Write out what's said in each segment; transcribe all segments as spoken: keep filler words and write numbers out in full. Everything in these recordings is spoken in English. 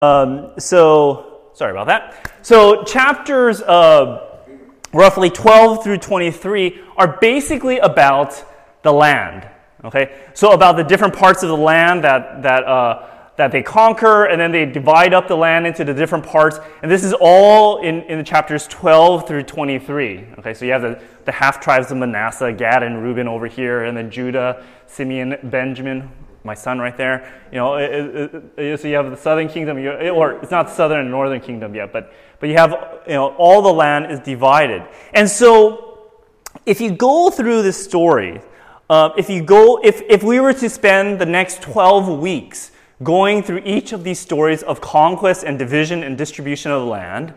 Um, so, sorry about that. So chapters uh, roughly twelve through twenty-three are basically about the land. Okay, so about the different parts of the land that that uh, that they conquer, and then they divide up the land into the different parts. And this is all in, in the chapters twelve through twenty-three. Okay, so you have the, the half tribes of Manasseh, Gad and Reuben over here, and then Judah, Simeon, Benjamin. My son right there, you know, it, it, it, so you have the southern kingdom, you, or it's not southern and northern kingdom yet, but but you have, you know, all the land is divided. And so if you go through this story, uh, if you go, if, if we were to spend the next twelve weeks going through each of these stories of conquest and division and distribution of the land,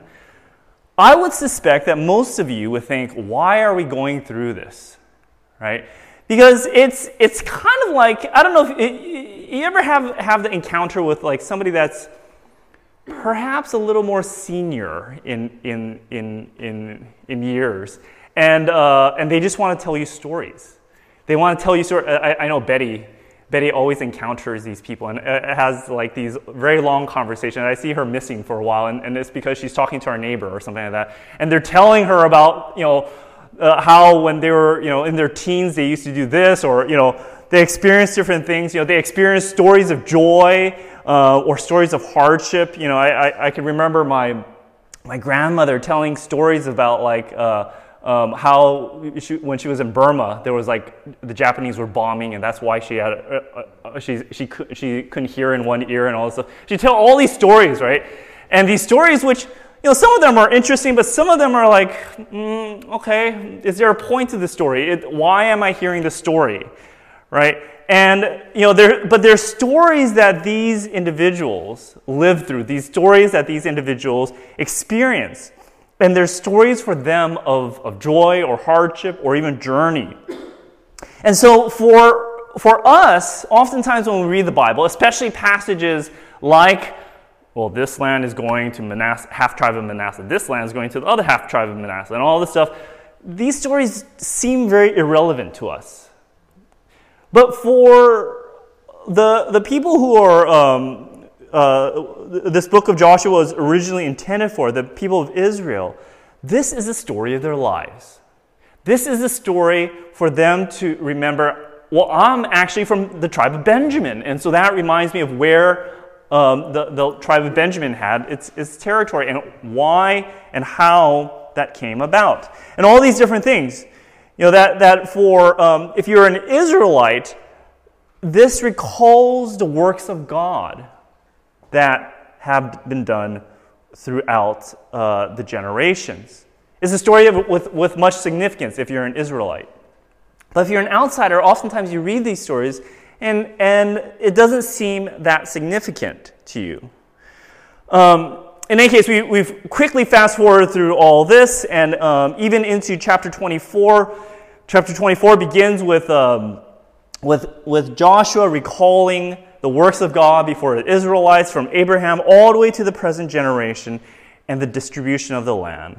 I would suspect that most of you would think, why are we going through this, right? Because it's it's kind of like, I don't know if it, you ever have, have the encounter with like somebody that's perhaps a little more senior in in in in, in years, and uh, and they just want to tell you stories. They want to tell you stories. I, I know Betty. Betty always encounters these people and has like these very long conversations. I see her missing for a while, and, and it's because she's talking to our neighbor or something like that. And they're telling her about, you know, Uh, how when they were, you know, in their teens, they used to do this, or, you know, they experienced different things. You know, they experienced stories of joy uh, or stories of hardship. You know, I, I, I can remember my my grandmother telling stories about like uh, um, how she, when she was in Burma, there was like the Japanese were bombing, and that's why she had uh, uh, she she she couldn't hear in one ear and all this stuff. She'd tell all these stories, right? And these stories, which, you know, some of them are interesting, but some of them are like, mm, okay, is there a point to the story? It, why am I hearing the story, right? And, you know, there, but there's stories that these individuals live through, these stories that these individuals experience. And there's stories for them of, of joy or hardship or even journey. And so for, for us, oftentimes when we read the Bible, especially passages like, well, this land is going to Manasseh, half tribe of Manasseh. This land is going to the other half tribe of Manasseh, and all this stuff. These stories seem very irrelevant to us. But for the the people who are um, uh, this book of Joshua was originally intended for, the people of Israel, this is the story of their lives. This is the story for them to remember. Well, I'm actually from the tribe of Benjamin, and so that reminds me of where Um, the, the tribe of Benjamin had its, its territory, and why and how that came about. And all these different things. You know, that, that for, um, if you're an Israelite, this recalls the works of God that have been done throughout uh, the generations. It's a story of, with, with much significance if you're an Israelite. But if you're an outsider, oftentimes you read these stories And, and it doesn't seem that significant to you. Um, in any case, we, we've quickly fast forwarded through all this, and um, even into chapter twenty-four. Chapter twenty-four begins with, um, with, with Joshua recalling the works of God before the Israelites from Abraham all the way to the present generation and the distribution of the land.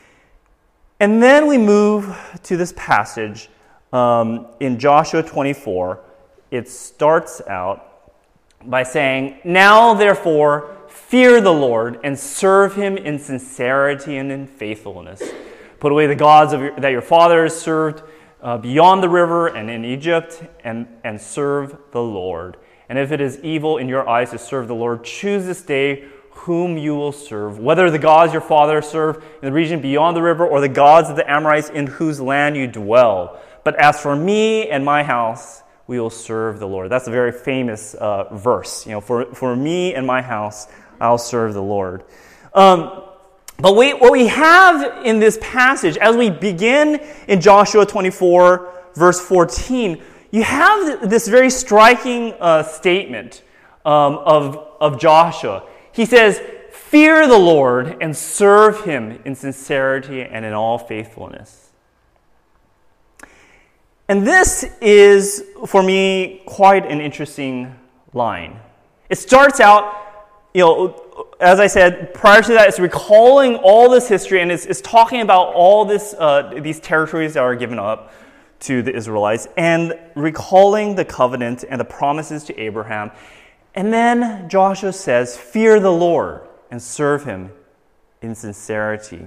And then we move to this passage um, in Joshua twenty-four. It starts out by saying, "Now therefore fear the Lord and serve him in sincerity and in faithfulness. Put away the gods of your, that your fathers served uh, beyond the river and in Egypt, and, and serve the Lord. And if it is evil in your eyes to serve the Lord, choose this day whom you will serve, whether the gods your fathers served in the region beyond the river or the gods of the Amorites in whose land you dwell. But as for me and my house, we will serve the Lord." That's a very famous uh, verse. You know, for, for me and my house, I'll serve the Lord. Um, but we, what we have in this passage, as we begin in Joshua twenty-four, verse fourteen, you have this very striking uh, statement um, of, of Joshua. He says, "Fear the Lord and serve him in sincerity and in all faithfulness." And this is, for me, quite an interesting line. It starts out, you know, as I said, prior to that, it's recalling all this history, and it's, it's talking about all this, uh, these territories that are given up to the Israelites, and recalling the covenant and the promises to Abraham. And then Joshua says, fear the Lord and serve him in sincerity.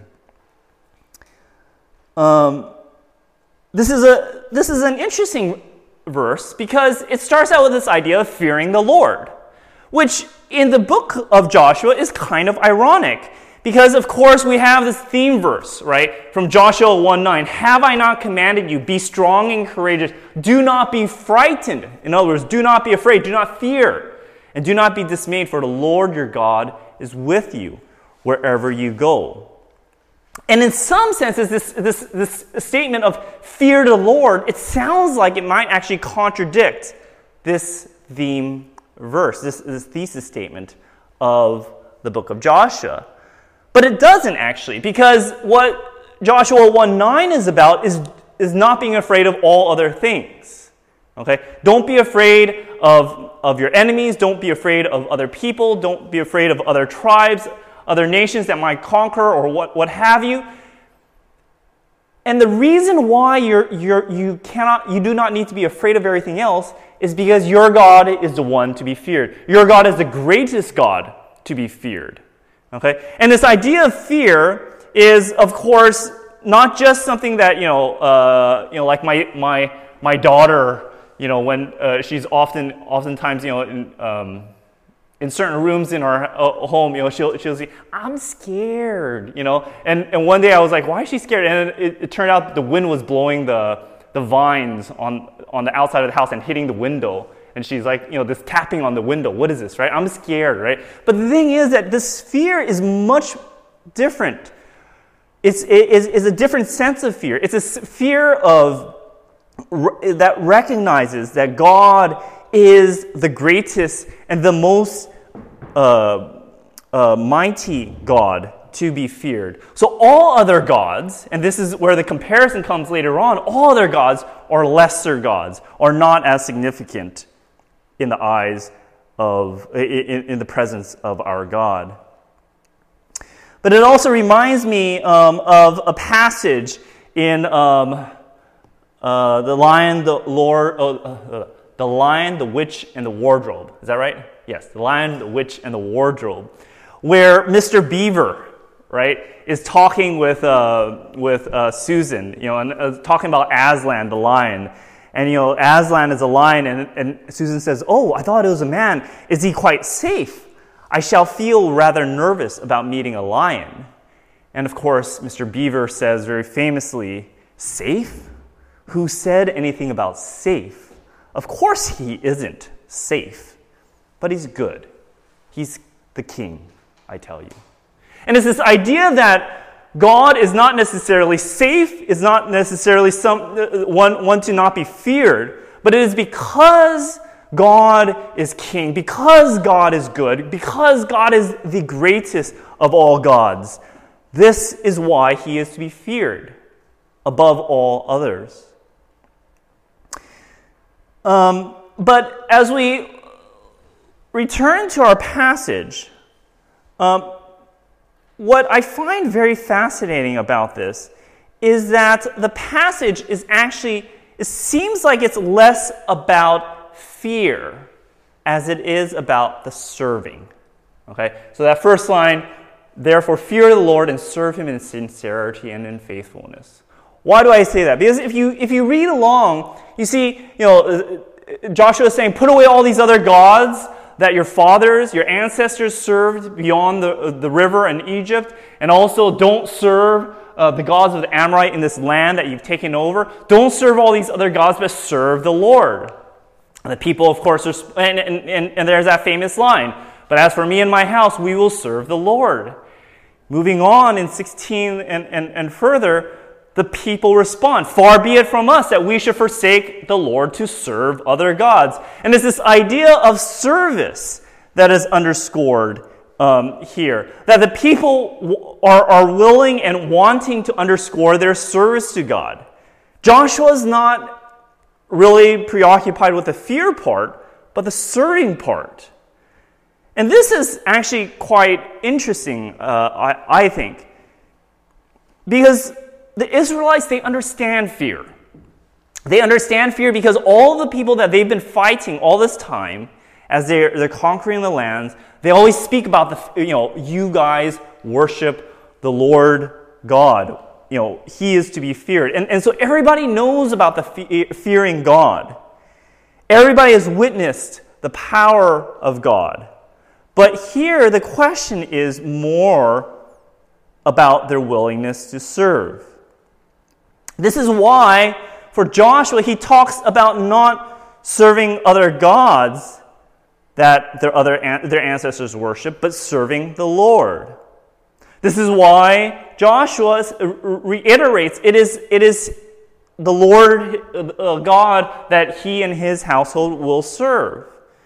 Um, this is a this is an interesting verse because it starts out with this idea of fearing the Lord, which in the book of Joshua is kind of ironic because, of course, we have this theme verse, right, from Joshua one nine. Have I not commanded you, be strong and courageous, do not be frightened. In other words, do not be afraid, do not fear, and do not be dismayed, for the Lord your God is with you wherever you go. And in some senses, this, this, this statement of fear the Lord, it sounds like it might actually contradict this theme verse, this, this thesis statement of the book of Joshua. But it doesn't actually, because what Joshua one nine is about is, is not being afraid of all other things. Okay? Don't be afraid of, of your enemies. Don't be afraid of other people. Don't be afraid of other tribes, other nations that might conquer or what, what have you. And the reason why you're, you're, you cannot, you do not need to be afraid of everything else is because your God is the one to be feared. Your God is the greatest God to be feared. Okay? And this idea of fear is, of course, not just something that, you know, uh, you know, like my my my daughter, you know, when uh, she's often, oftentimes, you know, in, um, in certain rooms in our uh, home, you know, she'll she'll say, "I'm scared," you know. And and one day I was like, "Why is she scared?" And it, it turned out the wind was blowing the the vines on on the outside of the house and hitting the window. And she's like, you know, this tapping on the window. What is this, right? I'm scared, right? But the thing is that this fear is much different. It's it is is a different sense of fear. It's a fear of that recognizes that God is the greatest and the most uh, uh, mighty God to be feared. So all other gods, and this is where the comparison comes later on, all other gods are lesser gods, are not as significant in the eyes of, in, in the presence of our God. But it also reminds me um, of a passage in um, uh, the Lion, the Lord, uh, uh, the Lion, the Witch, and the Wardrobe. Is that right? Yes, the Lion, the Witch, and the Wardrobe, where Mister Beaver, right, is talking with uh, with uh, Susan, you know, and uh, talking about Aslan, the lion, and you know, Aslan is a lion, and, and Susan says, "Oh, I thought it was a man. Is he quite safe? I shall feel rather nervous about meeting a lion." And of course, Mister Beaver says very famously, "Safe? Who said anything about safe? Of course he isn't safe, but he's good. He's the king, I tell you." And it's this idea that God is not necessarily safe, is not necessarily some one, one to not be feared, but it is because God is king, because God is good, because God is the greatest of all gods. This is why he is to be feared above all others. Um, but as we return to our passage, um, what I find very fascinating about this is that the passage is actually, it seems like it's less about fear as it is about the serving. Okay? So that first line, therefore fear the Lord and serve him in sincerity and in faithfulness. Why do I say that? Because if you if you read along, you see, you know, Joshua is saying, put away all these other gods that your fathers, your ancestors served beyond the, the river in Egypt, and also don't serve uh, the gods of the Amorite in this land that you've taken over. Don't serve all these other gods, but serve the Lord. And the people, of course, are, and, and, and, and there's that famous line, "But as for me and my house, we will serve the Lord." Moving on in sixteen and, and, and further, the people respond, "Far be it from us that we should forsake the Lord to serve other gods." And it's this idea of service that is underscored um, here. That the people w- are, are willing and wanting to underscore their service to God. Joshua is not really preoccupied with the fear part, but the serving part. And this is actually quite interesting, uh, I, I think, because the Israelites, they understand fear. They understand fear because all the people that they've been fighting all this time, as they're, they're conquering the lands, they always speak about the, you know, you guys worship the Lord God. You know, he is to be feared. And, and so everybody knows about the fe- fearing God. Everybody has witnessed the power of God. But here the question is more about their willingness to serve. This is why for Joshua he talks about not serving other gods that their other their ancestors worship, but serving the Lord. This is why Joshua reiterates it is it is the Lord uh, God that he and his household will serve.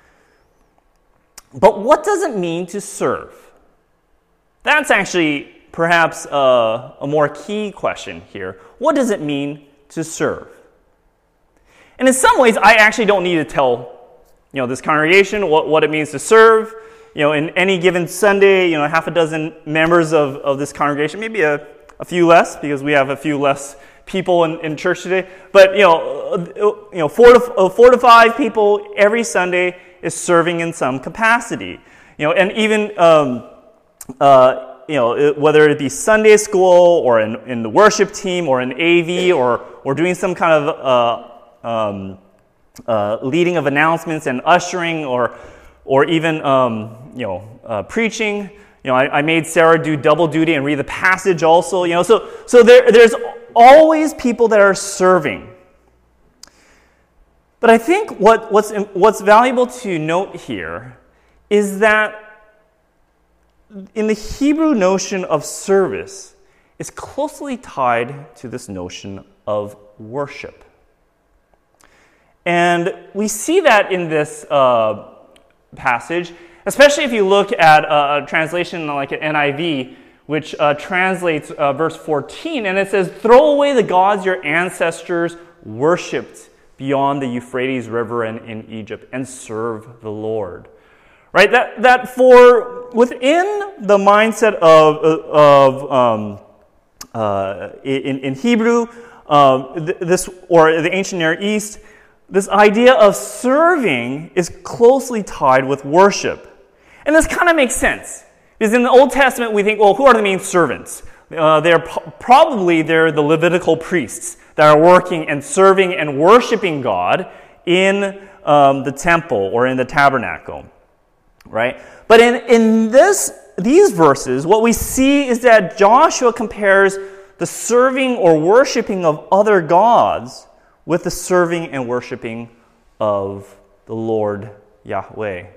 But what does it mean to serve? That's actually perhaps a, a more key question here. What does it mean to serve? And in some ways, I actually don't need to tell you know this congregation what, what it means to serve. You know, in any given Sunday, you know, half a dozen members of, of this congregation, maybe a, a few less, because we have a few less people in, in church today. But, you know, you know, four to, four to five people every Sunday is serving in some capacity. You know, and even, um, uh, you know, whether it be Sunday school or in, in the worship team or in A V or, or doing some kind of uh, um, uh, leading of announcements and ushering or or even, um, you know, uh, preaching. You know, I, I made Sarah do double duty and read the passage also. You know, so so there there's always people that are serving. But I think what what's what's valuable to note here is that in the Hebrew notion of service is closely tied to this notion of worship, and we see that in this. Uh, passage, especially if you look at a, a translation like an N I V, which uh, translates uh, verse fourteen, and it says, "Throw away the gods your ancestors worshipped beyond the Euphrates River and in Egypt, and serve the Lord." Right? That that for within the mindset of of um, uh, in in Hebrew, um, th- this or the ancient Near East. This idea of serving is closely tied with worship. And this kind of makes sense. Because in the Old Testament, we think, well, who are the main servants? Uh, they're po- probably they're the Levitical priests that are working and serving and worshiping God in um, the temple or in the tabernacle, right? But in, in this these verses, what we see is that Joshua compares the serving or worshiping of other gods with the serving and worshiping of the Lord Yahweh.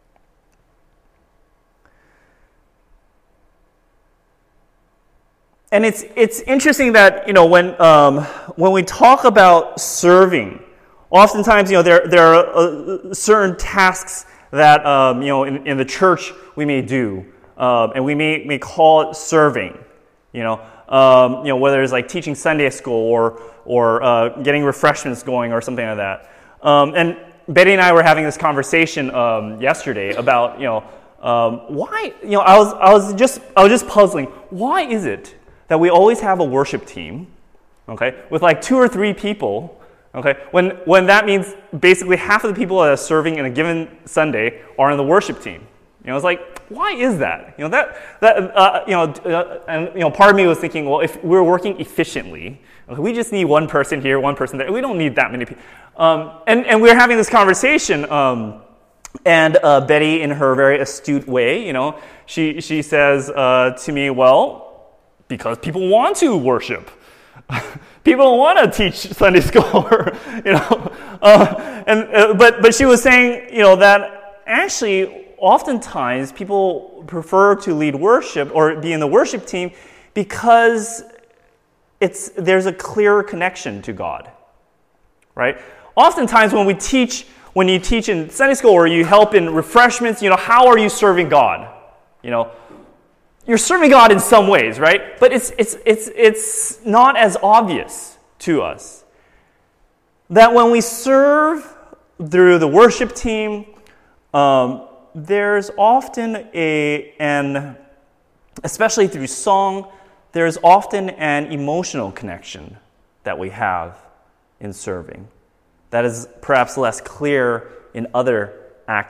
And it's it's interesting that, you know, when um, when we talk about serving, oftentimes, you know, there there are uh, certain tasks that um, you know in, in the church we may do, uh, and we may may call it serving. You know, um, you know whether it's like teaching Sunday school or or uh, getting refreshments going or something like that. Um, and Betty and I were having this conversation um, yesterday about you know um, why you know I was I was just I was just puzzling, why is it that we always have a worship team, okay, with like two or three people, okay, when when that means basically half of the people that are serving in a given Sunday are in the worship team. You know, it's like, why is that? You know, that that uh, you know, uh, and you know, part of me was thinking, well, if we're working efficiently, okay, we just need one person here, one person there. We don't need that many people. Um, and and we were having this conversation, um, and uh, Betty, in her very astute way, you know, she she says uh, to me, well, because people want to worship. People don't want to teach Sunday school, or, you know. Uh, and uh, but but she was saying, you know, that actually oftentimes people prefer to lead worship or be in the worship team because it's there's a clearer connection to God, right? Oftentimes when we teach, when you teach in Sunday school or you help in refreshments, you know, how are you serving God? You know, you're serving God in some ways, right? But it's it's it's it's not as obvious to us that when we serve through the worship team, um, there's often a an especially through song, there's often an emotional connection that we have in serving that is perhaps less clear in other acts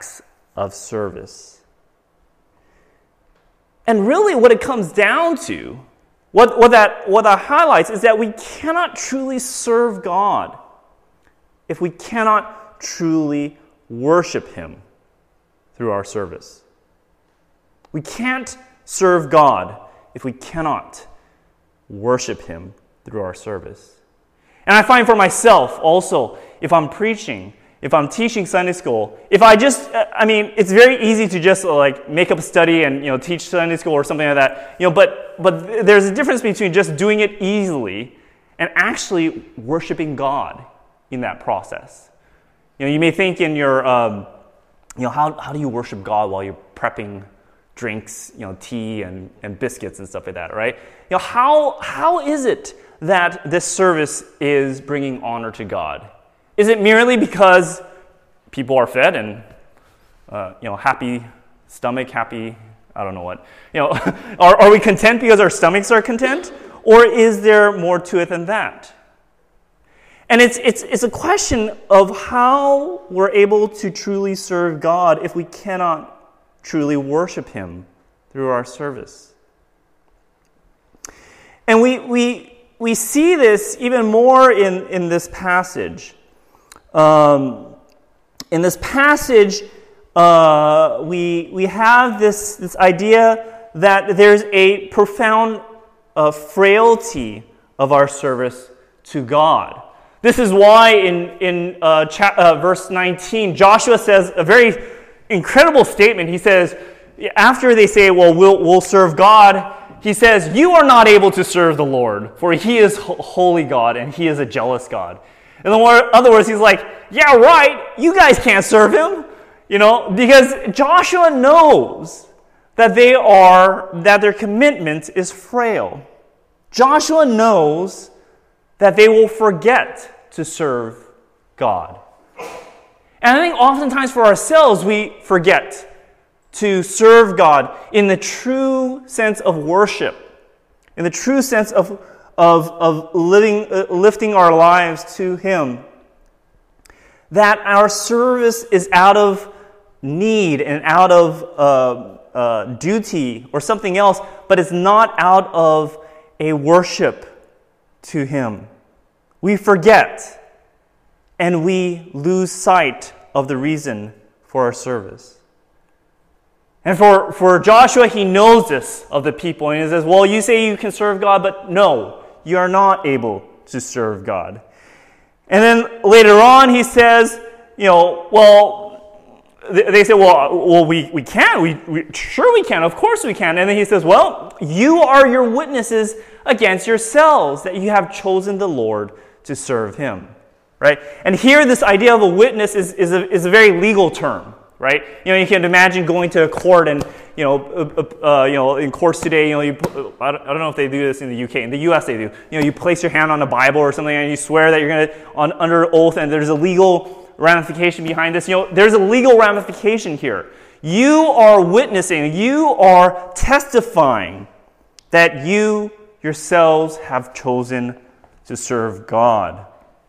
of service. And really what it comes down to, what, what, that, what that highlights is that we cannot truly serve God if we cannot truly worship Him through our service. We can't serve God if we cannot worship Him through our service. And I find for myself also, if I'm preaching, if I'm teaching Sunday school, if I just, I mean, it's very easy to just like make up a study and, you know, teach Sunday school or something like that, you know, but, but there's a difference between just doing it easily and actually worshiping God in that process. You know, you may think in your, um, you know, how, how do you worship God while you're prepping drinks, you know, tea and, and biscuits and stuff like that, right? You know, how how is it that this service is bringing honor to God? Is it merely because people are fed and, uh, you know, happy stomach, happy, I don't know what, you know, are, are we content because our stomachs are content? Or is there more to it than that? And it's it's it's a question of how we're able to truly serve God if we cannot truly worship Him through our service. And we we we see this even more in, in this passage. Um, in this passage, uh, we we have this, this idea that there's a profound uh, frailty of our service to God. This is why in, in uh, cha- uh, verse nineteen, Joshua says a very incredible statement. He says, after they say, well, we'll, we'll serve God, he says, you are not able to serve the Lord, for He is holy God, and He is a jealous God. In other words, he's like, yeah, right, you guys can't serve Him, you know, because Joshua knows that they are, that their commitment is frail. Joshua knows that they will forget to serve God. And I think oftentimes for ourselves, we forget to serve God in the true sense of worship, in the true sense of, of, of living, uh, lifting our lives to Him. That our service is out of need and out of uh, uh, duty or something else, but it's not out of a worship to Him. We forget and we lose sight of the reason for our service. And for, for Joshua, he knows this of the people. And he says, well, you say you can serve God, but no, you are not able to serve God. And then later on, he says, you know, well, they say, well, well we, we can. We, we Sure we can. Of course we can. And then he says, well, you are your witnesses against yourselves that you have chosen the Lord to serve Him. Right? And here this idea of a witness is, is, a, is a very legal term. Right? You know, you can imagine going to a court and, you know, uh, uh, you know, in courts today, you know, you, I don't know if they do this in the U K. In the U S they do. You know, you place your hand on a Bible or something and you swear that you're going to, on under oath, and there's a legal ramification behind this. You know, there's a legal ramification here. You are witnessing, you are testifying that you yourselves have chosen to serve God.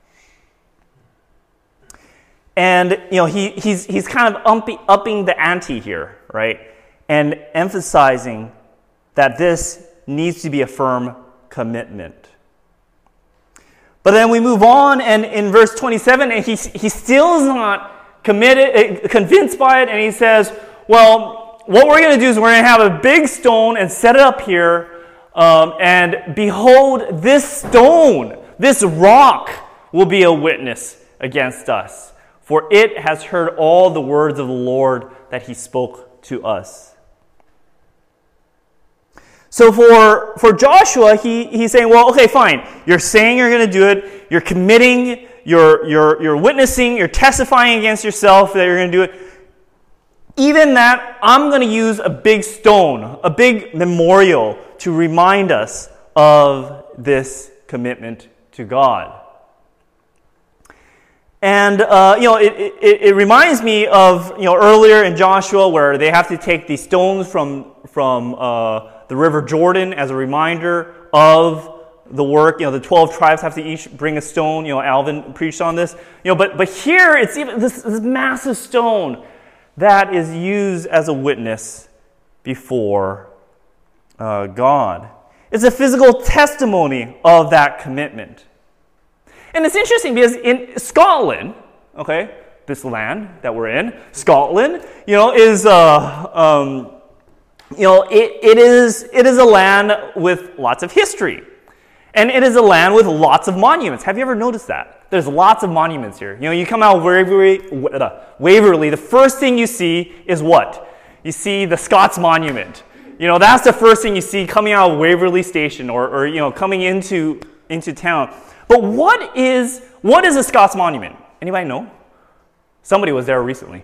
And, you know, he, he's, he's kind of upping, upping the ante here, right? And emphasizing that this needs to be a firm commitment. But then we move on, and in verse twenty-seven, and he, he still is not committed, convinced by it, and he says, well, what we're going to do is we're going to have a big stone and set it up here, um, and behold, this stone, this rock will be a witness against us. For it has heard all the words of the Lord that He spoke to us. So for, for Joshua, he, he's saying, well, okay, fine. You're saying you're going to do it. You're committing. You're, you're, you're witnessing. You're testifying against yourself that you're going to do it. Even that, I'm going to use a big stone, a big memorial to remind us of this commitment to God. And, uh, you know, it, it, it reminds me of, you know, earlier in Joshua where they have to take these stones from, from uh, the River Jordan as a reminder of the work. You know, the twelve tribes have to each bring a stone. You know, Alvin preached on this. You know, but, but here it's even this, this massive stone that is used as a witness before uh, God. It's a physical testimony of that commitment. And it's interesting because in Scotland, okay, this land that we're in, Scotland, you know, is uh, um, you know, it, it is it is a land with lots of history, and it is a land with lots of monuments. Have you ever noticed that? There's lots of monuments here. You know, you come out of Waverly, Waverly, the first thing you see is what? You see the Scots Monument. You know, that's the first thing you see coming out of Waverly Station, or, or you know, coming into into town. But what is what is a Scots Monument? Anybody know? Somebody was there recently.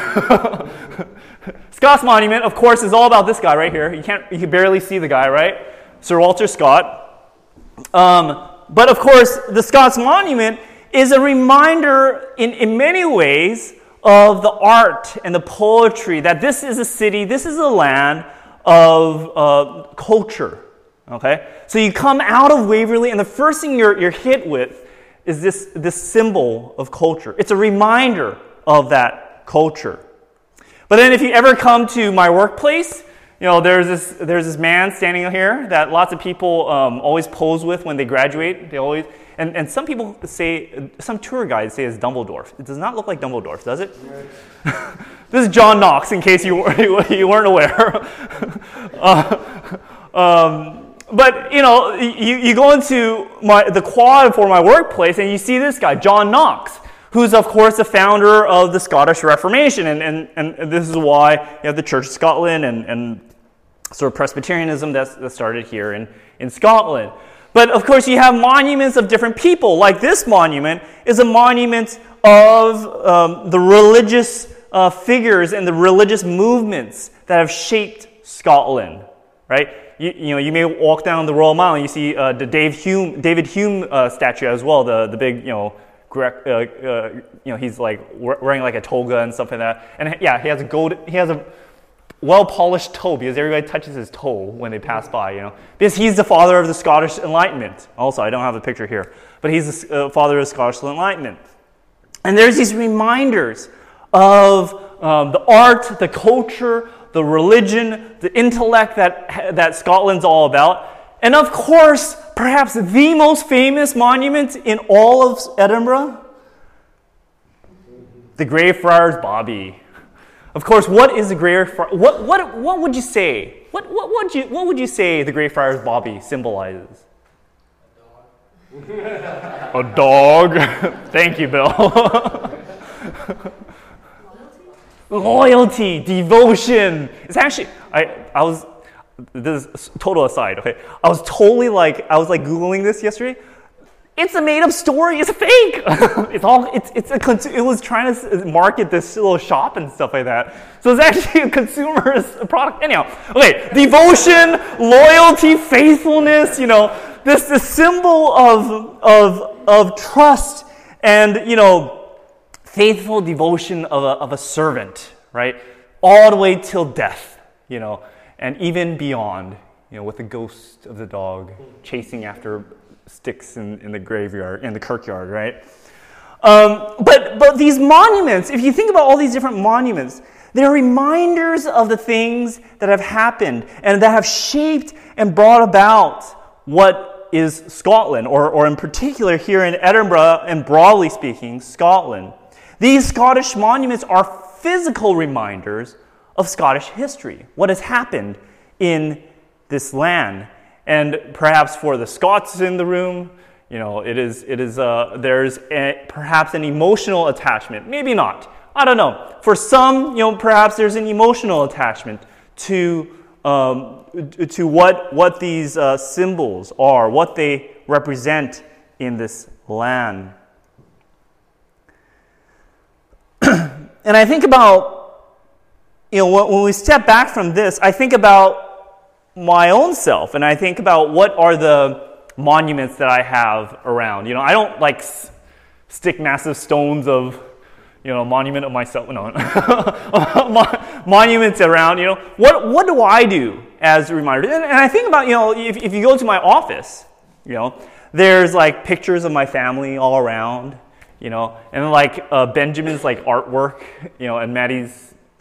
Scots Monument, of course, is all about this guy right here. You can't, you can barely see the guy, right? Sir Walter Scott. Um, but of course, the Scots Monument is a reminder in, in many ways of the art and the poetry, that this is a city, this is a land of uh, culture. Okay? So you come out of Waverly, and the first thing you're, you're hit with is this, this symbol of culture. It's a reminder of that culture. But then if you ever come to my workplace, you know, there's this there's this man standing here that lots of people um, always pose with when they graduate. They always and, and some people say, some tour guides say it's Dumbledore. It does not look like Dumbledore, does it? Right. This is John Knox, in case you you weren't aware. uh, um, But, you know, you, you go into my, the quad for my workplace and you see this guy, John Knox, who's, of course, the founder of the Scottish Reformation. And, and, and this is why you have the Church of Scotland and, and sort of Presbyterianism that's, that started here in, in Scotland. But, of course, you have monuments of different people. Like this monument is a monument of um, the religious uh, figures and the religious movements that have shaped Scotland, right? You, you know, you may walk down the Royal Mile and you see uh, the Dave Hume, David Hume uh, statue as well. The the big, you know, Grec, uh, uh, you know, he's like wearing like a toga and stuff like that. And yeah, he has a gold, he has a well polished toe because everybody touches his toe when they pass by. You know, because he's the father of the Scottish Enlightenment. Also, I don't have a picture here, but he's the uh, father of the Scottish Enlightenment. And there's these reminders of um, the art, the culture, the religion, the intellect that, that Scotland's all about. And of course, perhaps the most famous monument in all of Edinburgh, the Greyfriars Bobby. Of course, what is the Greyfriars? What what what would you say? What what would you what would you say the Greyfriars Bobby symbolizes? A dog. A dog. Thank you, Bill. Loyalty, devotion. It's actually, I, I was, this is total aside, okay? I was totally like, I was like Googling this yesterday. It's a made up story, it's a fake. It's all, it's, it's a, it was trying to market this little shop and stuff like that. So it's actually a consumerist product. Anyhow, okay, devotion, loyalty, faithfulness, you know, this, this symbol of, of, of trust and, you know, faithful devotion of a, of a servant, right? All the way till death, you know, and even beyond, you know, with the ghost of the dog chasing after sticks in, in the graveyard, in the kirkyard, right? Um, but, but these monuments, if you think about all these different monuments, they're reminders of the things that have happened and that have shaped and brought about what is Scotland, or, or in particular here in Edinburgh, and broadly speaking, Scotland. These Scottish monuments are physical reminders of Scottish history, what has happened in this land. And perhaps for the Scots in the room, you know, it is, it is, uh, there's a, perhaps an emotional attachment. Maybe not. I don't know. For some, you know, perhaps there's an emotional attachment to um, to what what these uh, symbols are, what they represent in this land. And I think about, you know, when we step back from this, I think about my own self, and I think about what are the monuments that I have around. You know, I don't like s- stick massive stones of, you know, monument of myself. No, monuments around. You know, what what do I do as a reminder? And, and I think about, you know, if if you go to my office, you know, there's like pictures of my family all around. You know, and like uh, Benjamin's like artwork, you know, and Maddie's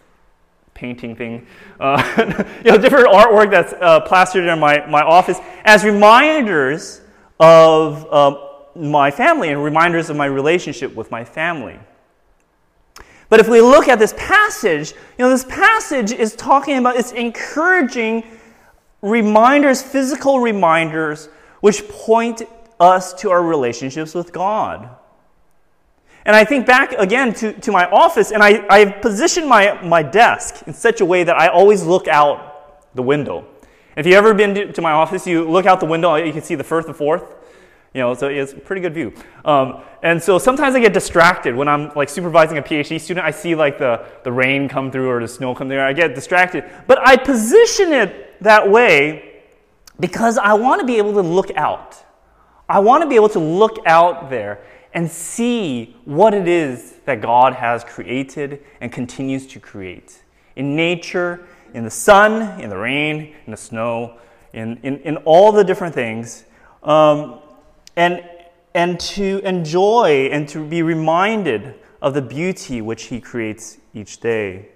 painting thing, uh, you know, different artwork that's uh, plastered in my, my office as reminders of uh, my family and reminders of my relationship with my family. But if we look at this passage, you know, this passage is talking about, it's encouraging reminders, physical reminders, which point us to our relationships with God. And I think back again to, to my office, and I, I've positioned my, my desk in such a way that I always look out the window. If you've ever been to, to my office, you look out the window, you can see the first and fourth. You know, so it's a pretty good view. Um, and so sometimes I get distracted when I'm like supervising a PhD student. I see like the, the rain come through or the snow come through. I get distracted. But I position it that way because I want to be able to look out. I want to be able to look out there and see what it is that God has created and continues to create. In nature, in the sun, in the rain, in the snow, in, in, in all the different things. Um, and, and to enjoy and to be reminded of the beauty which He creates each day.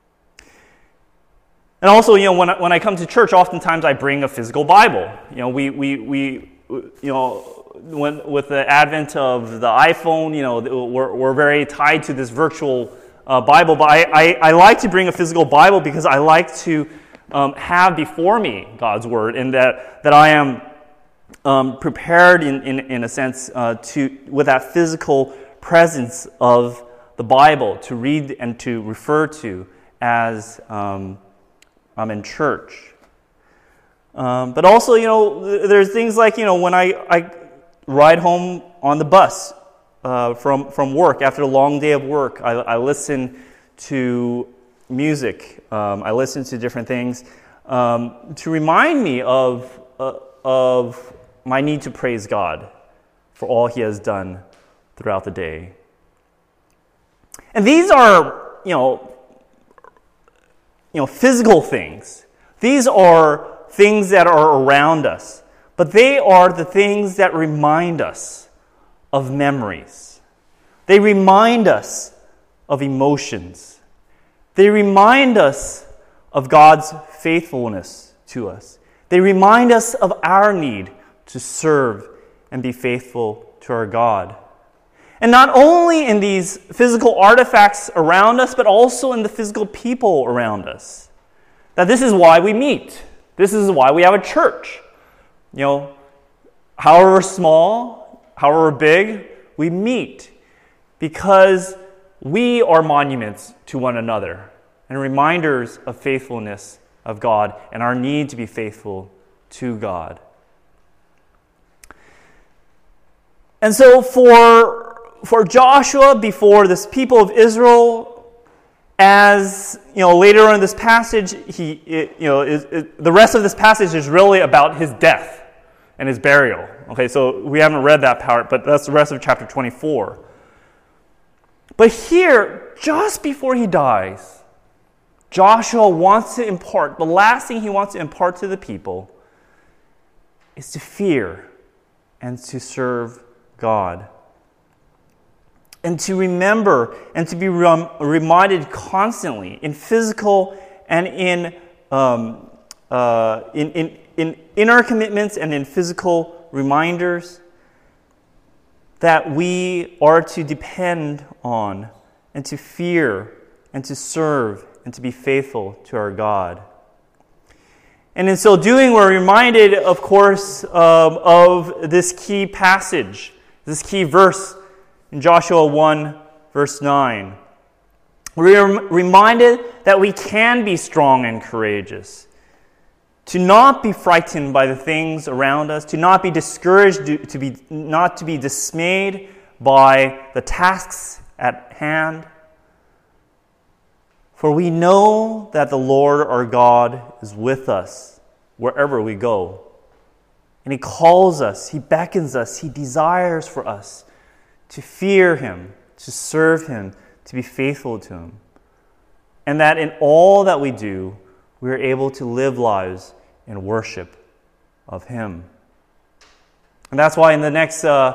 And also, you know, when I, when I come to church, oftentimes I bring a physical Bible. You know, we, we, we you know, when with the advent of the iPhone, you know, we're, we're very tied to this virtual uh, Bible. But I, I, I like to bring a physical Bible because I like to um, have before me God's Word, and that, that I am um, prepared in, in, in a sense uh, to with that physical presence of the Bible to read and to refer to as um, I'm in church. Um, but also, you know, there's things like, you know, when I, I ride home on the bus uh, from, from work after a long day of work, I, I listen to music. Um, I listen to different things um, to remind me of, uh, of my need to praise God for all He has done throughout the day. And these are, you know, you know, physical things. These are things that are around us, but they are the things that remind us of memories. They remind us of emotions. They remind us of God's faithfulness to us. They remind us of our need to serve and be faithful to our God. And not only in these physical artifacts around us, but also in the physical people around us. That this is why we meet. This is why we have a church. You know, however small, however big, we meet because we are monuments to one another and reminders of faithfulness of God and our need to be faithful to God. And so for, for Joshua, before this people of Israel, as you know, later on in this passage, he, it, you know, it, it, the rest of this passage is really about his death and his burial. Okay, so we haven't read that part, but that's the rest of chapter twenty-four. But here, just before he dies, Joshua wants to impart, the last thing he wants to impart to the people is to fear and to serve God. And to remember and to be rem- reminded constantly in physical and in, um, uh, in, in, in, in our commitments and in physical reminders that we are to depend on and to fear and to serve and to be faithful to our God. And in so doing, we're reminded, of course, um, of this key passage, this key verse in Joshua one, verse nine. We are reminded that we can be strong and courageous, to not be frightened by the things around us, to not be discouraged, to be not to be dismayed by the tasks at hand. For we know that the Lord our God is with us wherever we go. And He calls us, He beckons us, He desires for us to fear Him, to serve Him, to be faithful to Him. And that in all that we do, we are able to live lives in worship of Him. And that's why in the next uh,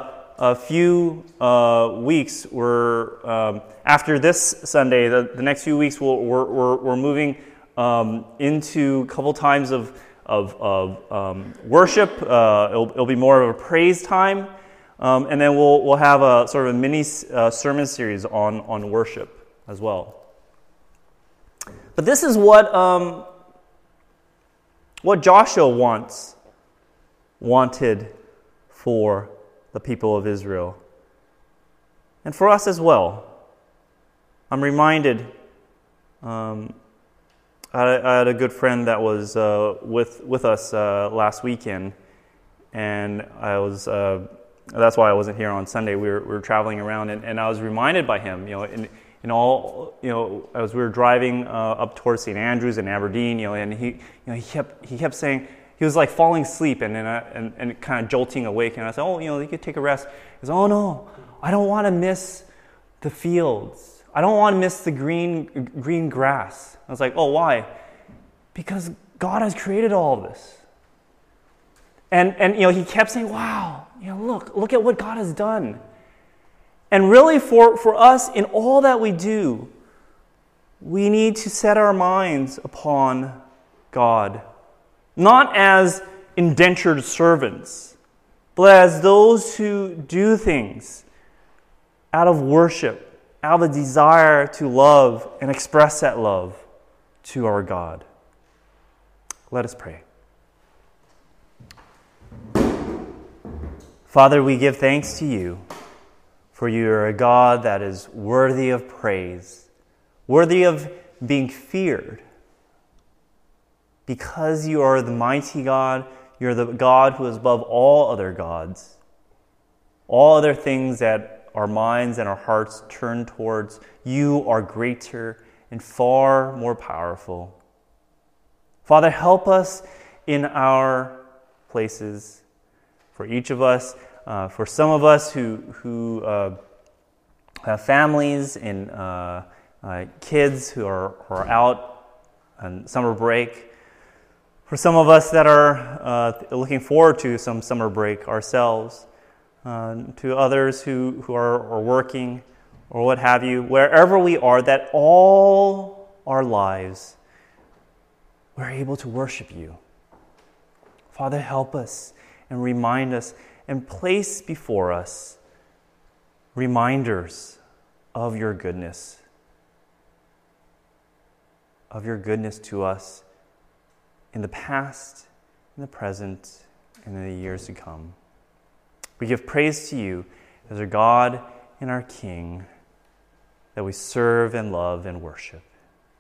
a few uh, weeks, we're um, after this Sunday, the, the next few weeks, we'll, we're, we're, we're moving um, into a couple times of, of, of um, worship. Uh, it'll, it'll be more of a praise time. Um, and then we'll, we'll have a sort of a mini uh, sermon series on, on worship as well. But this is what um, what Joshua wants, wanted for the people of Israel. And for us as well. I'm reminded, um, I, I had a good friend that was uh, with with us uh, last weekend, and I was uh, that's why I wasn't here on Sunday. We were, we were traveling around, and, and I was reminded by him, you know, in, in all, you know, as we were driving uh, up towards Saint Andrews and Aberdeen, you know, and he, you know, he kept he kept saying, he was like falling asleep and and, and, and kind of jolting awake, and I said, oh, you know, you could take a rest. He goes, oh no, I don't want to miss the fields. I don't want to miss the green green grass. I was like, oh, why? Because God has created all of this. And and you know, he kept saying, wow, you know, look, look at what God has done. And really for, for us, in all that we do, we need to set our minds upon God. Not as indentured servants, but as those who do things out of worship, out of a desire to love and express that love to our God. Let us pray. Father, we give thanks to you, for you are a God that is worthy of praise, worthy of being feared. Because you are the mighty God, you're the God who is above all other gods. All other things that our minds and our hearts turn towards, you are greater and far more powerful. Father, help us in our places. For each of us, uh, for some of us who who uh, have families and uh, uh, kids who are, who are out on summer break. For some of us that are uh, looking forward to some summer break ourselves. Uh, to others who, who are, are working or what have you. Wherever we are, that all our lives we're able to worship you. Father, help us and remind us and place before us reminders of your goodness, of your goodness to us in the past, in the present, and in the years to come. We give praise to you as our God and our King that we serve and love and worship.